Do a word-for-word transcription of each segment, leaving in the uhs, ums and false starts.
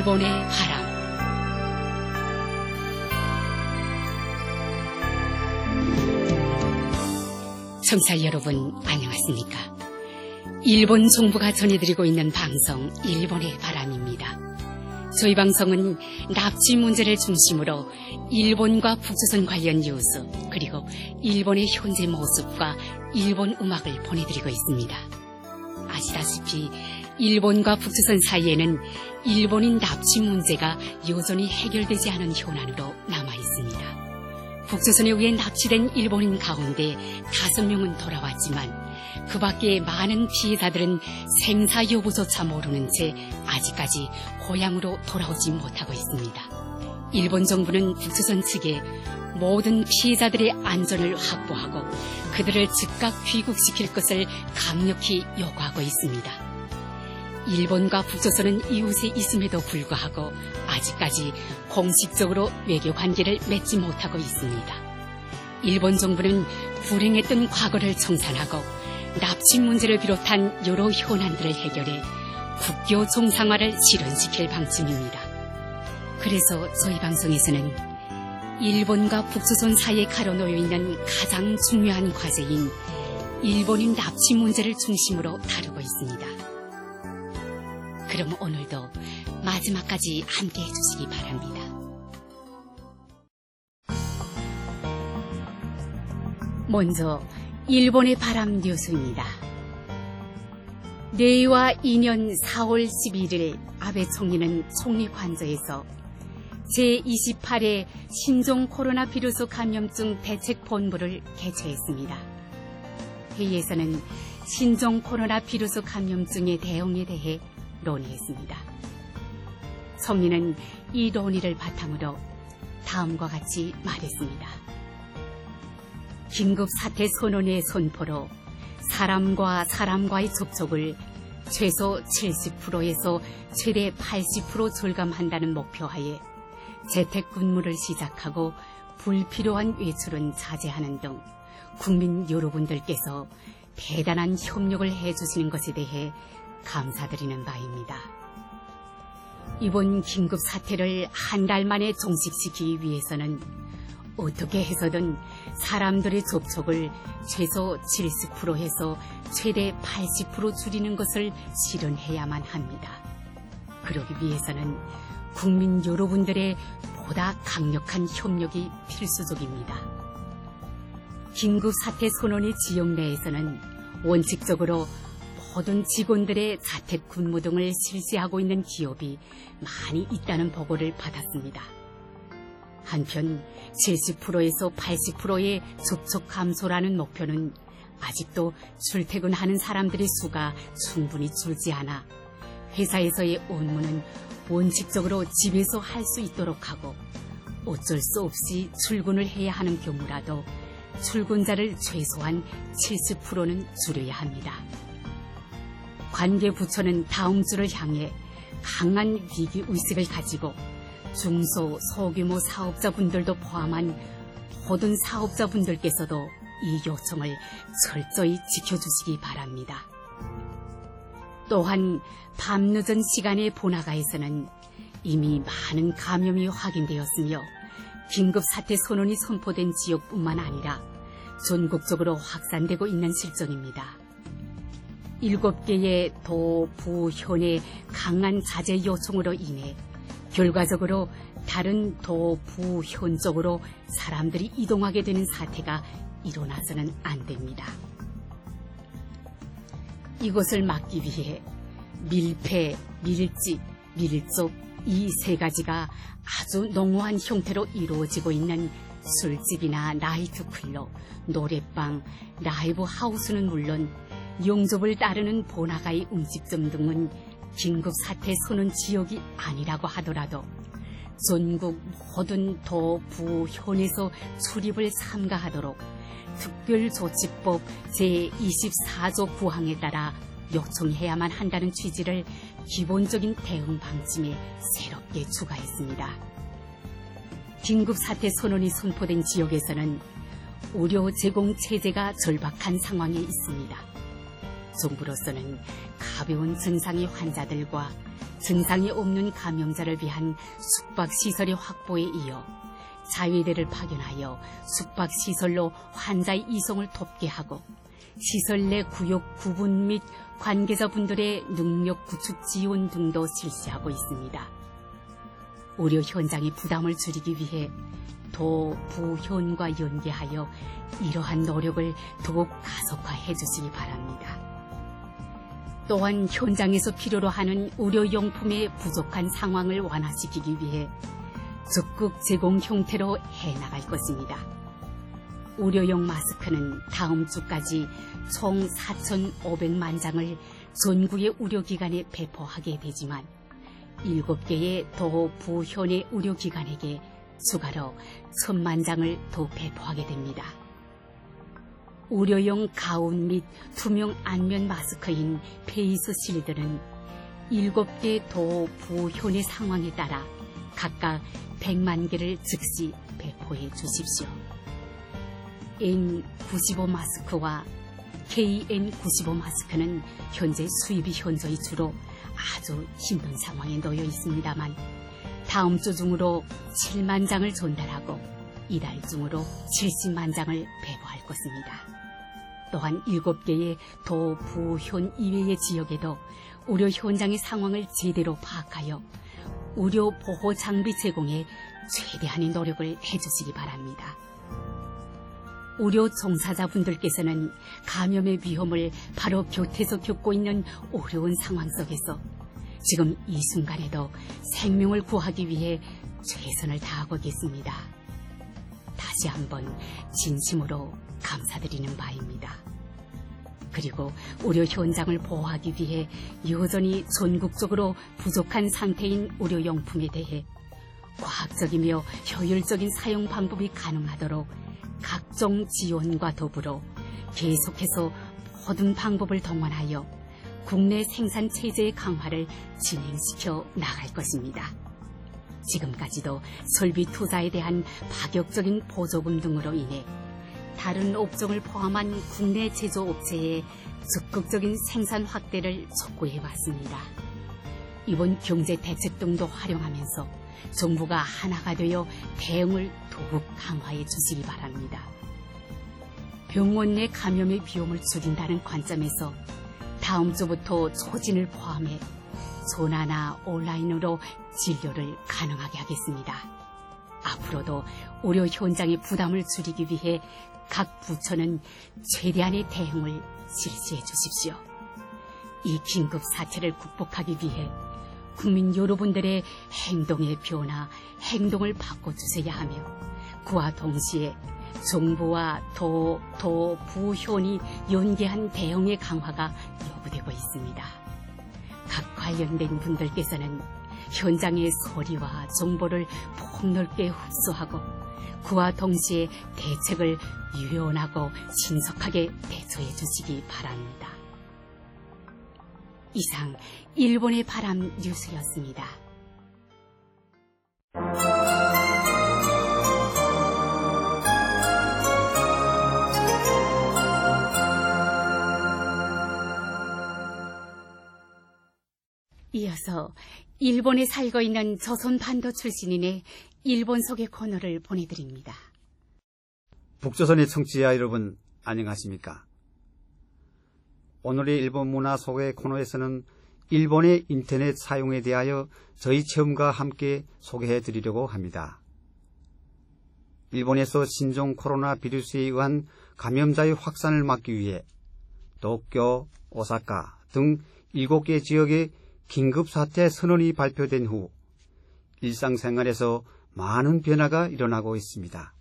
일본의 바람. 청취자 여러분, 안녕하십니까? 일본 정부가 전해드리고 있는 방송 일본의 바람입니다. 저희 방송은 납치 문제를 중심으로 일본과 북조선 관련 뉴스, 그리고 일본의 현재 모습과 일본 음악을 보내드리고 있습니다. 아시다시피 일본과 북조선 사이에는 일본인 납치 문제가 여전히 해결되지 않은 현안으로 남아있습니다. 북조선에 의해 납치된 일본인 가운데 다섯 명은 돌아왔지만 그 밖에 많은 피해자들은 생사 여부조차 모르는 채 아직까지 고향으로 돌아오지 못하고 있습니다. 일본 정부는 북조선 측에 모든 피해자들의 안전을 확보하고 그들을 즉각 귀국시킬 것을 강력히 요구하고 있습니다. 일본과 북조선은 이웃에 있음에도 불구하고 아직까지 공식적으로 외교관계를 맺지 못하고 있습니다. 일본 정부는 불행했던 과거를 청산하고 납치 문제를 비롯한 여러 현안들을 해결해 국교 정상화를 실현시킬 방침입니다. 그래서 저희 방송에서는 일본과 북조선 사이에 가로놓여 있는 가장 중요한 과제인 일본인 납치 문제를 중심으로 다루고 있습니다. 그럼 오늘도 마지막까지 함께해 주시기 바랍니다. 먼저 일본의 바람 뉴스입니다. 레이와 이 년 사월 십일일 아베 총리는 총리 관저에서 제이십팔 회 신종 코로나 비루스 감염증 대책본부를 개최했습니다. 회의에서는 신종 코로나 비루스 감염증의 대응에 대해 논의했습니다. 총리는 이 논의를 바탕으로 다음과 같이 말했습니다. 긴급 사태 선언의 선포로 사람과 사람과의 접촉을 최소 칠십 퍼센트에서 최대 팔십 퍼센트 절감한다는 목표하에 재택근무를 시작하고 불필요한 외출은 자제하는 등 국민 여러분들께서 대단한 협력을 해주시는 것에 대해 감사드리는 바입니다. 이번 긴급 사태를 한 달 만에 종식시키기 위해서는 어떻게 해서든 사람들의 접촉을 최소 칠십 퍼센트에서 최대 팔십 퍼센트 줄이는 것을 실현해야만 합니다. 그러기 위해서는 국민 여러분들의 보다 강력한 협력이 필수적입니다. 긴급 사태 선언의 지역 내에서는 원칙적으로 모든 직원들의 자택 근무 등을 실시하고 있는 기업이 많이 있다는 보고를 받았습니다. 한편 칠십 퍼센트에서 팔십 퍼센트의 접촉 감소라는 목표는 아직도 출퇴근하는 사람들의 수가 충분히 줄지 않아 회사에서의 업무는 원칙적으로 집에서 할 수 있도록 하고 어쩔 수 없이 출근을 해야 하는 경우라도 출근자를 최소한 칠십 퍼센트는 줄여야 합니다. 관계부처는 다음 주를 향해 강한 위기의식을 가지고 중소, 소규모 사업자분들도 포함한 모든 사업자분들께서도 이 요청을 철저히 지켜주시기 바랍니다. 또한 밤늦은 시간의 번화가에서는 이미 많은 감염이 확인되었으며 긴급 사태 선언이 선포된 지역뿐만 아니라 전국적으로 확산되고 있는 실정입니다. 일곱 개의 도, 부, 현의 강한 자제 요청으로 인해 결과적으로 다른 도, 부, 현 쪽으로 사람들이 이동하게 되는 사태가 일어나서는 안 됩니다. 이것을 막기 위해 밀폐, 밀집, 밀접 이 세 가지가 아주 농후한 형태로 이루어지고 있는 술집이나 나이트클럽, 노래방, 라이브 하우스는 물론 영접을 따르는 번화가의 음식점 등은 긴급 사태 선언 지역이 아니라고 하더라도 전국 모든 도, 부, 현에서 출입을 삼가하도록 특별조치법 제이십사 조 구 항에 따라 요청해야만 한다는 취지를 기본적인 대응 방침에 새롭게 추가했습니다. 긴급 사태 선언이 선포된 지역에서는 의료 제공 체제가 절박한 상황에 있습니다. 정부로서는 가벼운 증상의 환자들과 증상이 없는 감염자를 위한 숙박시설의 확보에 이어 자위대를 파견하여 숙박시설로 환자의 이송을 돕게 하고 시설 내 구역 구분 및 관계자분들의 능력 구축 지원 등도 실시하고 있습니다. 의료 현장의 부담을 줄이기 위해 도, 부, 현과 연계하여 이러한 노력을 더욱 가속화해 주시기 바랍니다. 또한 현장에서 필요로 하는 의료용품의 부족한 상황을 완화시키기 위해 적극 제공 형태로 해나갈 것입니다. 의료용 마스크는 다음 주까지 총 사천오백만 장을 전국의 의료기관에 배포하게 되지만 일곱 개의 도, 부, 현의 의료기관에게 추가로 천만 장을 더 배포하게 됩니다. 의료용 가운 및 투명 안면 마스크인 페이스 실드는 일곱 개 도, 부, 현의 상황에 따라 각각 백만 개를 즉시 배포해 주십시오. 엔 구십오 마스크와 케이엔 구십오 마스크는 현재 수입이 현저히 줄어 아주 힘든 상황에 놓여 있습니다만 다음 주 중으로 칠만 장을 전달하고 이달 중으로 칠십만 장을 배포할 것입니다. 또한 일곱 개의 도, 부, 현 이외의 지역에도 의료 현장의 상황을 제대로 파악하여 의료 보호 장비 제공에 최대한의 노력을 해주시기 바랍니다. 의료 종사자분들께서는 감염의 위험을 바로 곁에서 겪고 있는 어려운 상황 속에서 지금 이 순간에도 생명을 구하기 위해 최선을 다하고 계십니다. 다시 한번 진심으로 감사드리는 바입니다. 그리고 의료 현장을 보호하기 위해 여전히 전국적으로 부족한 상태인 의료용품에 대해 과학적이며 효율적인 사용 방법이 가능하도록 각종 지원과 더불어 계속해서 모든 방법을 동원하여 국내 생산 체제의 강화를 진행시켜 나갈 것입니다. 지금까지도 설비 투자에 대한 파격적인 보조금 등으로 인해 다른 업종을 포함한 국내 제조업체의 적극적인 생산 확대를 촉구해 왔습니다. 이번 경제 대책 등도 활용하면서 정부가 하나가 되어 대응을 더욱 강화해 주시기 바랍니다. 병원 내 감염의 비용을 줄인다는 관점에서 다음 주부터 조진을 포함해 전화나 온라인으로 진료를 가능하게 하겠습니다. 앞으로도 의료 현장의 부담을 줄이기 위해 각 부처는 최대한의 대응을 실시해 주십시오. 이 긴급 사태를 극복하기 위해 국민 여러분들의 행동의 변화, 행동을 바꿔주셔야 하며 그와 동시에 정부와 도, 도, 부, 현이 연계한 대응의 강화가 요구되고 있습니다. 각 관련된 분들께서는 현장의 소리와 정보를 폭넓게 흡수하고 그와 동시에 대책을 유연하고 신속하게 대처해 주시기 바랍니다. 이상 일본의 바람 뉴스였습니다. 이어서 일본에 살고 있는 조선반도 출신인의 일본 소개 코너를 보내드립니다. 북조선의 청취자 여러분 안녕하십니까? 오늘의 일본 문화 소개 코너에서는 일본의 인터넷 사용에 대하여 저희 체험과 함께 소개해 드리려고 합니다. 일본에서 신종 코로나 비루스에 의한 감염자의 확산을 막기 위해 도쿄, 오사카 등 일곱 개 지역에 긴급사태 선언이 발표된 후 일상생활에서 많은 변화가 일어나고 있습니다.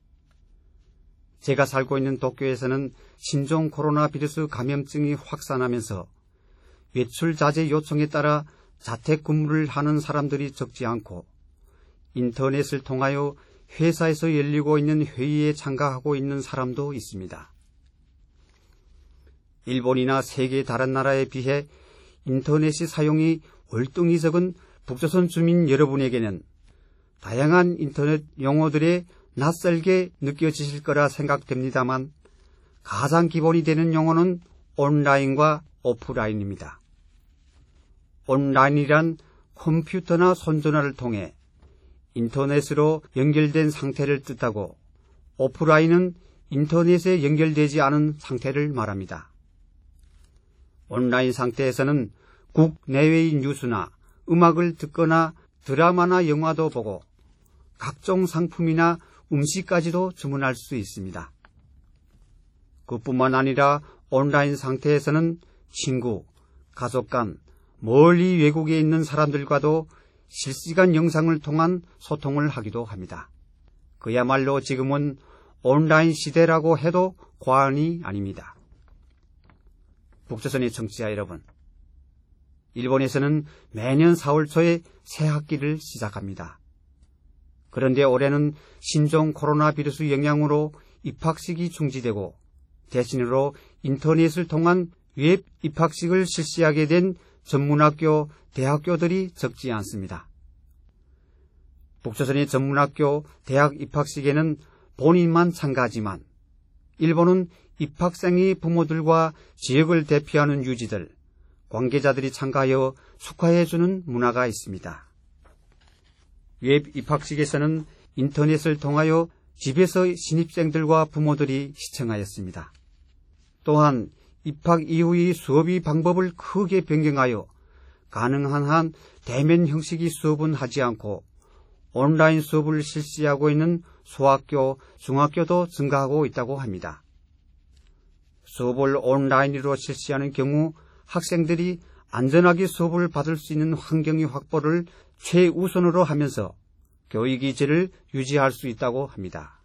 제가 살고 있는 도쿄에서는 신종 코로나 비루스 감염증이 확산하면서 외출 자제 요청에 따라 자택근무를 하는 사람들이 적지 않고 인터넷을 통하여 회사에서 열리고 있는 회의에 참가하고 있는 사람도 있습니다. 일본이나 세계 다른 나라에 비해 인터넷의 사용이 월등히 적은 북조선 주민 여러분에게는 다양한 인터넷 용어들에 낯설게 느껴지실 거라 생각됩니다만 가장 기본이 되는 용어는 온라인과 오프라인입니다. 온라인이란 컴퓨터나 손전화를 통해 인터넷으로 연결된 상태를 뜻하고, 오프라인은 인터넷에 연결되지 않은 상태를 말합니다. 온라인 상태에서는 국내외의 뉴스나 음악을 듣거나 드라마나 영화도 보고 각종 상품이나 음식까지도 주문할 수 있습니다. 그뿐만 아니라 온라인 상태에서는 친구, 가족 간, 멀리 외국에 있는 사람들과도 실시간 영상을 통한 소통을 하기도 합니다. 그야말로 지금은 온라인 시대라고 해도 과언이 아닙니다. 북조선의 청취자 여러분, 일본에서는 매년 사월 초에 새 학기를 시작합니다. 그런데 올해는 신종 코로나 비루스 영향으로 입학식이 중지되고 대신으로 인터넷을 통한 웹 입학식을 실시하게 된 전문학교, 대학교들이 적지 않습니다. 북조선의 전문학교, 대학 입학식에는 본인만 참가하지만 일본은 입학생의 부모들과 지역을 대표하는 유지들, 관계자들이 참가하여 축하해주는 문화가 있습니다. 웹 입학식에서는 인터넷을 통하여 집에서 신입생들과 부모들이 시청하였습니다. 또한 입학 이후의 수업의 방법을 크게 변경하여 가능한 한 대면 형식의 수업은 하지 않고 온라인 수업을 실시하고 있는 소학교, 중학교도 증가하고 있다고 합니다. 수업을 온라인으로 실시하는 경우 학생들이 안전하게 수업을 받을 수 있는 환경의 확보를 최우선으로 하면서 교육의 질을 유지할 수 있다고 합니다.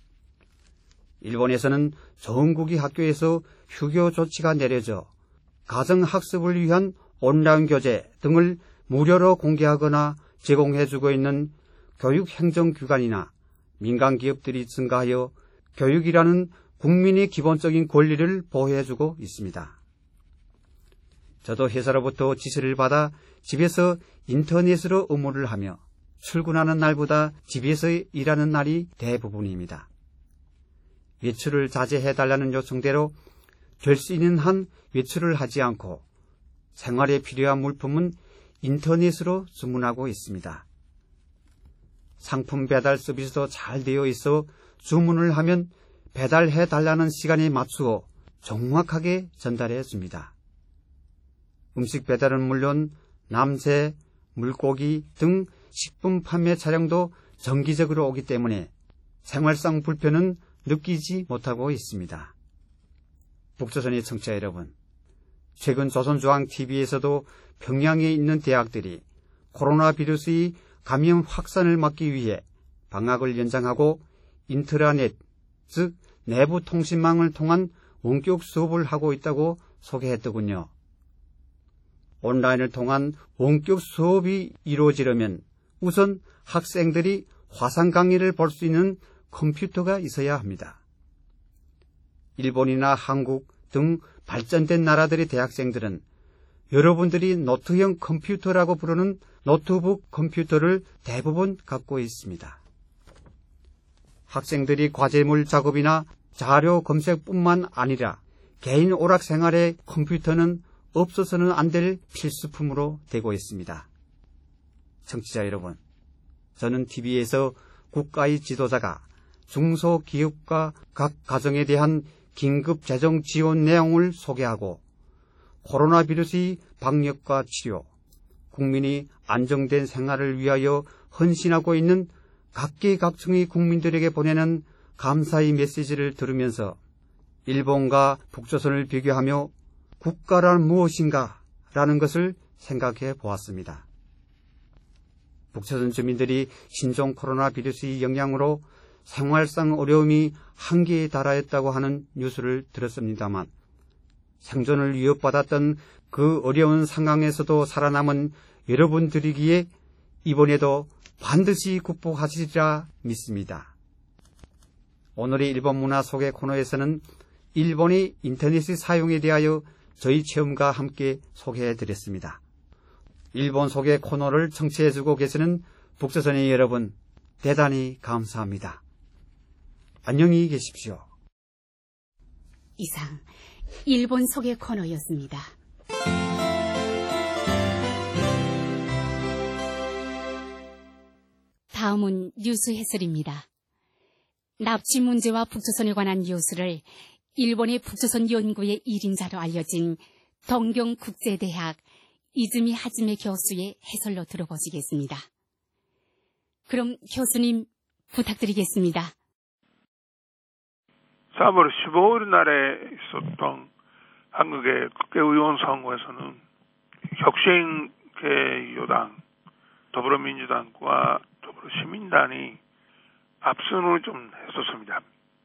일본에서는 전국의 학교에서 휴교 조치가 내려져 가정학습을 위한 온라인 교재 등을 무료로 공개하거나 제공해주고 있는 교육행정기관이나 민간기업들이 증가하여 교육이라는 국민의 기본적인 권리를 보호해주고 있습니다. 저도 회사로부터 지시를 받아 집에서 인터넷으로 업무를 하며 출근하는 날보다 집에서 일하는 날이 대부분입니다. 외출을 자제해달라는 요청대로 될 수 있는 한 외출을 하지 않고 생활에 필요한 물품은 인터넷으로 주문하고 있습니다. 상품 배달 서비스도 잘 되어 있어 주문을 하면 배달해달라는 시간에 맞추어 정확하게 전달해 줍니다. 음식 배달은 물론 남새, 물고기 등 식품 판매 차량도 정기적으로 오기 때문에 생활상 불편은 느끼지 못하고 있습니다. 북조선의 청취자 여러분, 최근 조선중앙티비에서도 평양에 있는 대학들이 코로나 비루스의 감염 확산을 막기 위해 방학을 연장하고 인트라넷, 즉 내부 통신망을 통한 원격 수업을 하고 있다고 소개했더군요. 온라인을 통한 원격 수업이 이루어지려면 우선 학생들이 화상 강의를 볼 수 있는 컴퓨터가 있어야 합니다. 일본이나 한국 등 발전된 나라들의 대학생들은 여러분들이 노트형 컴퓨터라고 부르는 노트북 컴퓨터를 대부분 갖고 있습니다. 학생들이 과제물 작업이나 자료 검색뿐만 아니라 개인 오락 생활에 컴퓨터는 없어서는 안 될 필수품으로 되고 있습니다. 청취자 여러분, 저는 티비에서 국가의 지도자가 중소기업과 각 가정에 대한 긴급 재정 지원 내용을 소개하고 코로나 비루스의 방역과 치료, 국민이 안정된 생활을 위하여 헌신하고 있는 각계각층의 국민들에게 보내는 감사의 메시지를 들으면서 일본과 북조선을 비교하며 국가란 무엇인가 라는 것을 생각해 보았습니다. 북조선 주민들이 신종 코로나 비루스의 영향으로 생활상 어려움이 한계에 달하였다고 하는 뉴스를 들었습니다만 생존을 위협받았던 그 어려운 상황에서도 살아남은 여러분들이기에 이번에도 반드시 극복하시리라 믿습니다. 오늘의 일본 문화 소개 코너에서는 일본의 인터넷 사용에 대하여 저희 체험과 함께 소개해드렸습니다. 일본 소개 코너를 청취해주고 계시는 북조선의 여러분, 대단히 감사합니다. 안녕히 계십시오. 이상 일본 속의 코너였습니다. 다음은 뉴스 해설입니다. 납치 문제와 북조선에 관한 뉴스를 일본의 북조선 연구의 일인자로 알려진 동경국제대학 이즈미 하즈메 교수의 해설로 들어보시겠습니다. 그럼 교수님 부탁드리겠습니다. 사월 십오일 날에 있었던 한국의 국회의원 선거에서는 혁신계 여당 더불어민주당과 더불어시민당이 압승을 좀 했었습니다.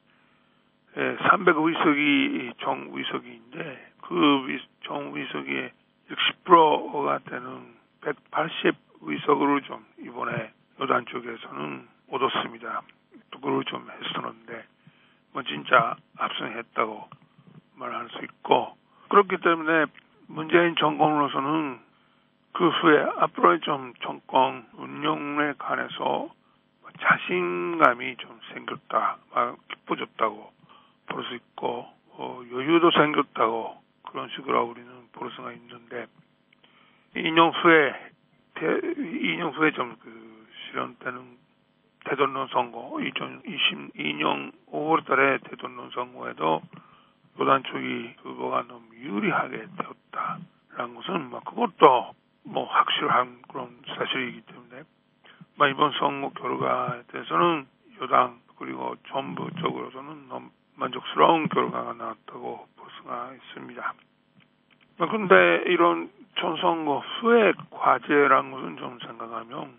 삼백 의석이 정의석인데 그 정의석의 육십 퍼센트가 되는 백팔십 의석으로 좀 이번에 여당 쪽에서는 얻었습니다. 그걸 좀 했었는데 뭐 진짜 압승했다고 말할 수 있고, 그렇기 때문에 문재인 정권으로서는 그 후에 앞으로의 좀 정권 운영에 관해서 자신감이 좀 생겼다, 기뻐졌다고 볼 수 있고, 어, 여유도 생겼다고 그런 식으로 우리는 볼 수가 있는데, 이 년 후에 이 년 후에 좀 그 실현되는 대통령 선거, 이천이십이 년 오월 달에 대통령 선거에도 여당 쪽이 후보가 너무 유리하게 되었다라는 것은 뭐 그것도 뭐 확실한 그런 사실이기 때문에 뭐 이번 선거 결과에 대해서는 여당 그리고 정부 쪽으로서는 너무 만족스러운 결과가 나왔다고 볼 수가 있습니다. 그런데 이런 총선거 후의 과제라는 것은 좀 생각하면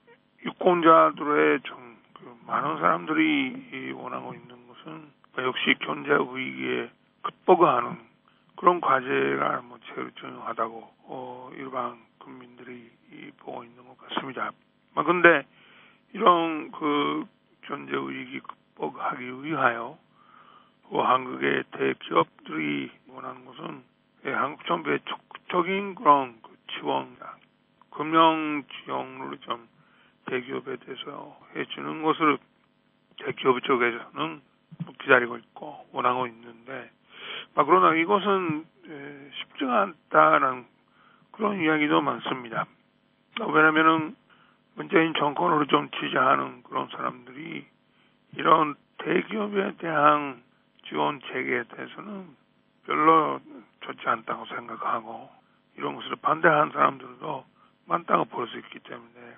유권자들의 좀 그 많은 사람들이 원하고 있는 것은 역시 경제 위기에 극복하는 그런 과제가 뭐 제일 중요하다고 어, 일반 국민들이 보고 있는 것 같습니다. 그런데 이런 그 경제 위기 극복하기 위하여 그 한국의 대기업들이 원하는 것은 한국 정부의 적극적인 그런 그 지원, 금융 지원을 좀 대기업에 대해서 해주는 것을 대기업 쪽에서는 기다리고 있고 원하고 있는데, 그러나 이것은 쉽지가 않다는 그런 이야기도 많습니다. 왜냐하면은 문재인 정권으로 좀 지지하는 그런 사람들이 이런 대기업에 대한 지원 체계에 대해서는 별로 좋지 않다고 생각하고 이런 것을 반대하는 사람들도 많다고 볼 수 있기 때문에,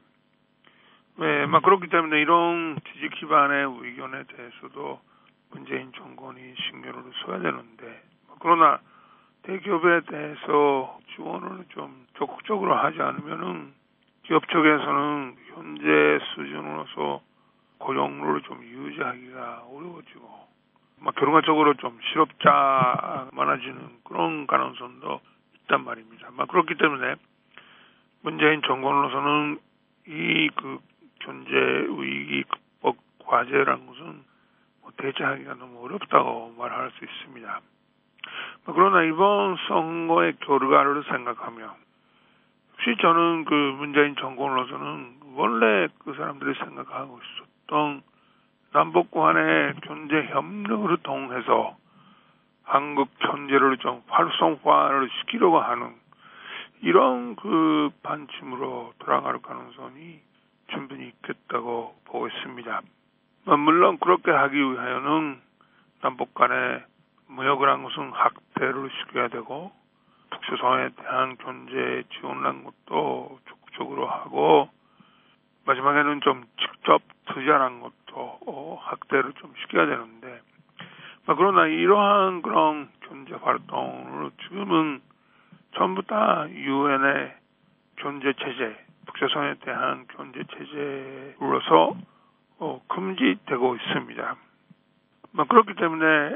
네, 막 그렇기 때문에 이런 지지 기반의 의견에 대해서도 문재인 정권이 신경을 써야 되는데, 그러나 대기업에 대해서 지원을 좀 적극적으로 하지 않으면은 기업 쪽에서는 현재 수준으로서 고용률을 좀 유지하기가 어려워지고, 막 결과적으로 좀 실업자가 많아지는 그런 가능성도 있단 말입니다. 막 그렇기 때문에 문재인 정권으로서는 이 그 경제 위기 극복 과제라는 것은 뭐 대처하기가 너무 어렵다고 말할 수 있습니다. 그러나 이번 선거의 결과를 생각하면 혹시 저는 그 문재인 정권으로서는 원래 그 사람들이 생각하고 있었던 남북 간의 경제 협력을 통해서 한국 경제를 좀 활성화를 시키려고 하는 이런 그 방침으로 돌아갈 가능성이 충분히 있겠다고 보고 있습니다. 물론 그렇게 하기 위하여는 남북 간의 무역을 한 것은 확대를 시켜야 되고, 북조선에 대한 경제 지원하는 것도 적극적으로 하고, 마지막에는 좀 직접 투자하는 것도 확대를 좀 시켜야 되는데, 그러나 이러한 그런 경제 활동을 지금은 전부 다 유엔의 경제 체제, 북조선에 대한 경제 체제로서 어, 금지되고 있습니다. 그렇기 때문에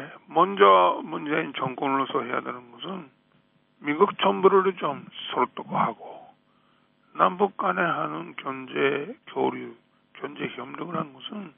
먼저 문재인 정권으로서 해야 되는 것은 미국 정부를 좀 설득하고 남북 간에 하는 경제 교류, 경제 협력을 하는 것은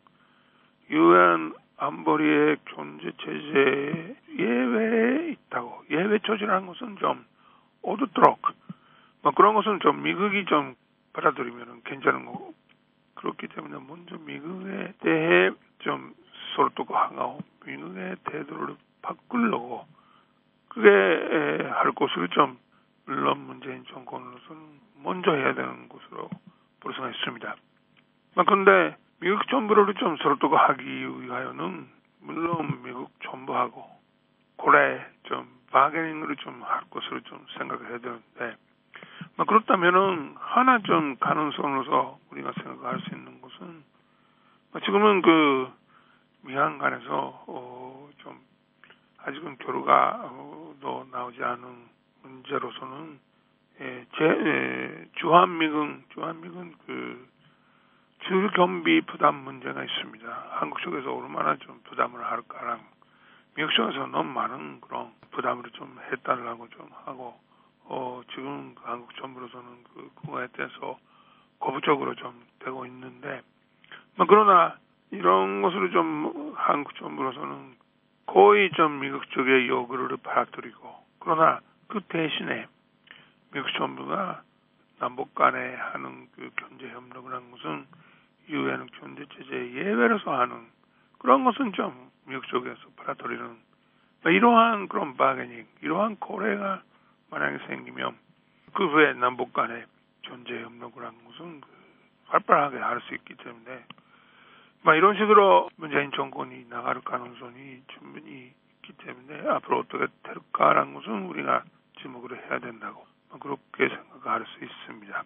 유엔 안보리의 경제 체제 예외에 있다고, 예외 조치라는 것은 좀 어둡도록, 뭐 그런 것은 좀 미국이 좀 받아들이면 괜찮은 거고, 그렇기 때문에 먼저 미국에 대해 좀 설득하고 미국의 태도를 바꿀 끌려고 그게 할 것으로 좀 물론 문재인 정권으로서는 먼저 해야 되는 것으로 볼 수가 있습니다. 그런데 미국 정부를 좀 설득하기 위하여는 물론 미국 정부하고 고래 좀 바게닝을 좀 할 것으로 좀 생각해야 되는데 그렇다면은 하나 좀 가능성으로서 우리가 생각할 수 있는 것은 지금은 그 미한 간에서 어 좀 아직은 결과가 어, 더 나오지 않은 문제로서는 예, 제 예, 주한미군 주한미군 그 주경비 부담 문제가 있습니다. 한국 쪽에서 얼마나 좀 부담을 할까랑 미국 쪽에서 너무 많은 그런 부담을 좀 해달라고 좀 하고 어 지금 그 한국 정부로서는 그 그거에 대해서 거부적으로 좀 되고 있는데 그러나 이런 것으로 좀 한국 정부로서는 거의 좀 미국 쪽의 요구를 받아들이고 그러나 그 대신에 미국 정부가 남북 간에 하는 그 경제 협력을 한 것은 유엔 경제 제재 예외로서 하는 그런 것은 좀 미국 쪽에서 받아들이는 이러한 그런 바게닝, 이러한 고래가 만약에 생기면 그 후에 남북 간에 경제 협력을 한 것은 활발하게 할 수 있기 때문에 이런 식으로 문재인 정권이 나갈 가능성이 충분히 있기 때문에 앞으로 어떻게 될까라는 것은 우리가 지목을 해야 된다고 그렇게 생각할 수 있습니다.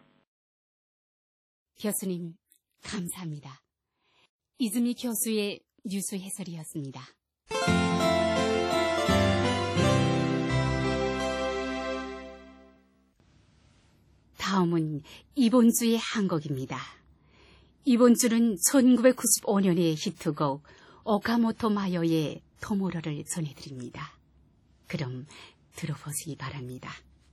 교수님, 감사합니다. 이즈미 교수의 뉴스 해설이었습니다. 다음은 이번 주의 한 곡입니다. 이번 주는 천구백구십오 년의 히트곡 오카모토 마요의 토모로를 전해드립니다. 그럼 들어보시기 바랍니다.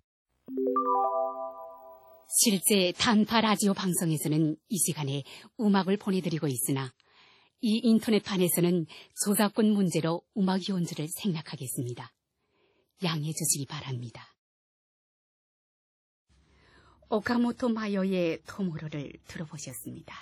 실제 단파 라디오 방송에서는 이 시간에 음악을 보내드리고 있으나 이 인터넷판에서는 저작권 문제로 음악 연주를 생략하겠습니다. 양해해 주시기 바랍니다. 오카모토 마요의 토모로를 들어보셨습니다.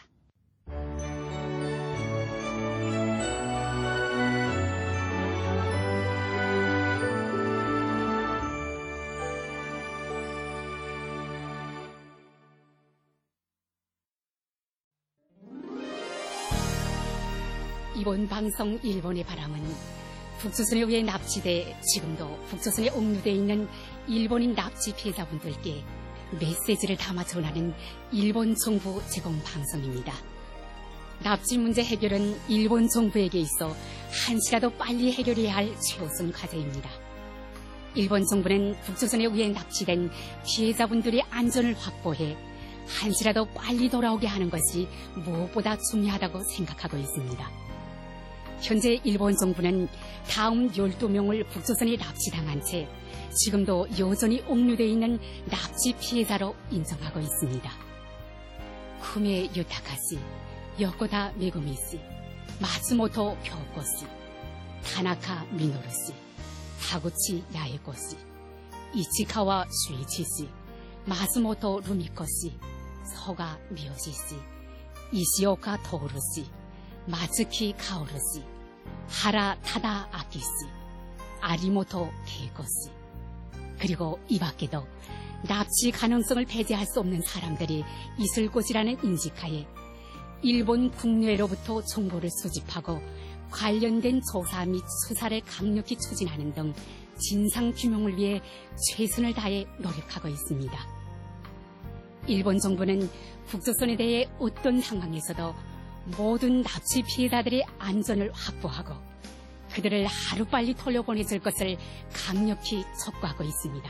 이번 방송 일본의 바람은 북조선에 의해 납치돼 지금도 북조선에 옥류되어 있는 일본인 납치 피해자분들께 메시지를 담아 전하는 일본 정부 제공 방송입니다. 납치 문제 해결은 일본 정부에게 있어 한시라도 빨리 해결해야 할 최우선 과제입니다. 일본 정부는 북조선에 의해 납치된 피해자분들의 안전을 확보해 한시라도 빨리 돌아오게 하는 것이 무엇보다 중요하다고 생각하고 있습니다. 현재 일본 정부는 다음 열두 명을 북조선에 납치당한 채 지금도 여전히 옥류되어 있는 납치 피해자로 인정하고 있습니다. 쿠메 유타카씨, 요코다 메구미씨, 마츠모토 교코씨, 타나카 미노루씨, 타구치 야에코씨, 이치카와 슈이치씨, 마츠모토 루미코씨, 서가 미요시씨, 이시오카 토우루씨, 마츠키 카오루씨, 하라 타다 아키씨, 아리모토 케이코씨, 그리고 이 밖에도 납치 가능성을 배제할 수 없는 사람들이 있을 곳이라는 인식하에 일본 국내로부터 정보를 수집하고 관련된 조사 및 수사를 강력히 추진하는 등 진상규명을 위해 최선을 다해 노력하고 있습니다. 일본 정부는 북조선에 대해 어떤 상황에서도 모든 납치 피해자들의 안전을 확보하고 그들을 하루빨리 돌려보내줄 것을 강력히 촉구하고 있습니다.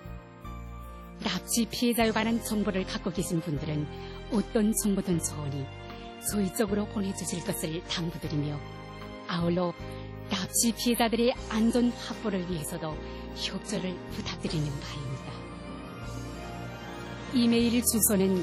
납치 피해자에 관한 정보를 갖고 계신 분들은 어떤 정보든 좋으니 저희 쪽으로 보내주실 것을 당부드리며 아울러 납치 피해자들의 안전 확보를 위해서도 협조를 부탁드리는 바입니다. 이메일 주소는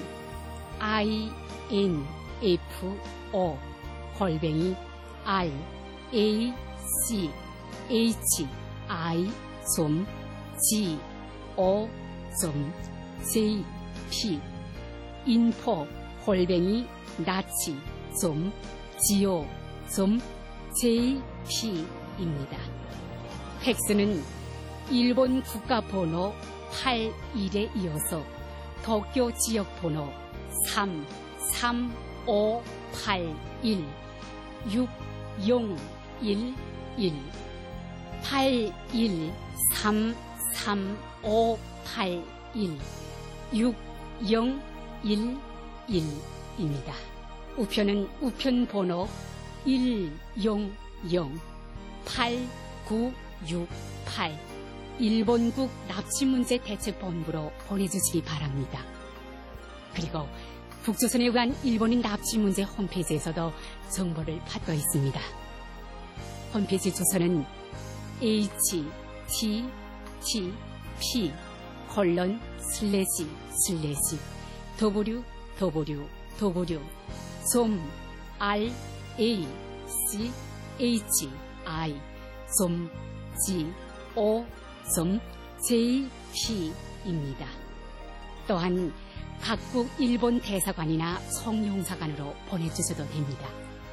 info 골뱅이 r a c h i g o j p info 골뱅이 나치 go j p 입니다. 팩스는 일본 국가번호 팔십일에 이어서 도쿄 지역번호 삼 삼 오 팔 일 육 영 일 일 팔 일 삼 삼 오 팔 일 육 영 일 일입니다. 우편은 우편 번호 일 영 영 팔 구 육 팔 일본국 납치문제 대책본부로 보내주시기 바랍니다. 그리고 북조선에 관한 일본인 납치문제 홈페이지에서도 정보를 받고 있습니다. 홈페이지 주소는 에이치 티 티 피 콜론 슬래시 슬래시 더블유 더블유 더블유 점 알 에이 씨 에이치 아이 점 지 오 점 제이 피입니다. 또한 각국 일본 대사관이나 송용사관으로 보내주셔도 됩니다.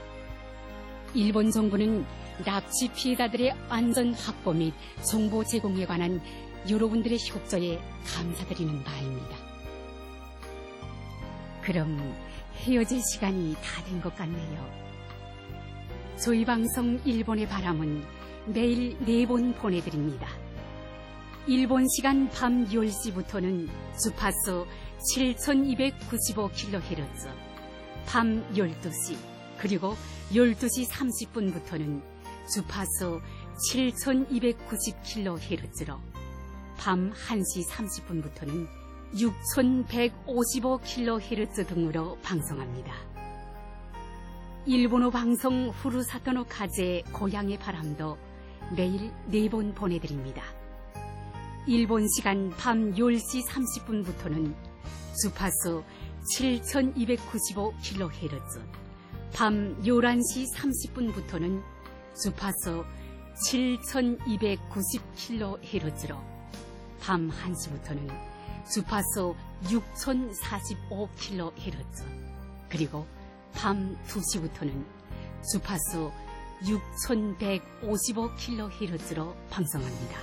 일본 정부는 납치 피해자들의 안전 확보 및 정보 제공에 관한 여러분들의 협조에 감사드리는 바입니다. 그럼 헤어질 시간이 다 된 것 같네요. 저희 방송 일본의 바람은 매일 네 번 보내드립니다. 일본 시간 밤 열 시부터는 주파수 칠천이백구십오 킬로헤르츠, 밤 열두 시, 그리고 열두 시 삼십 분부터는 주파수 칠천이백구십 킬로헤르츠로, 밤 한 시 삼십 분부터는 육천백오십오 킬로헤르츠 등으로 방송합니다. 일본어 방송 후루사토노 카제 고향의 바람도 매일 네 번 보내드립니다. 일본 시간 밤 열 시 삼십 분부터는 주파수 칠천이백구십오 킬로헤르츠, 밤 열한 시 삼십 분부터는 주파수 칠천이백구십 킬로헤르츠로, 밤 한 시부터는 주파수 육천사십오 킬로헤르츠, 그리고 밤 두 시부터는 주파수 육천백오십오 킬로헤르츠로 방송합니다.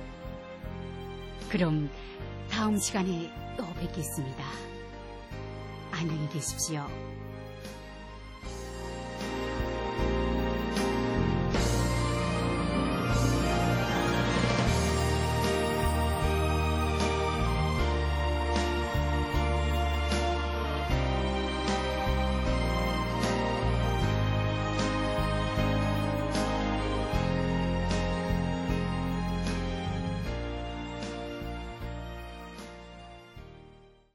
그럼 다음 시간에 또 뵙겠습니다. 안녕히 계십시오.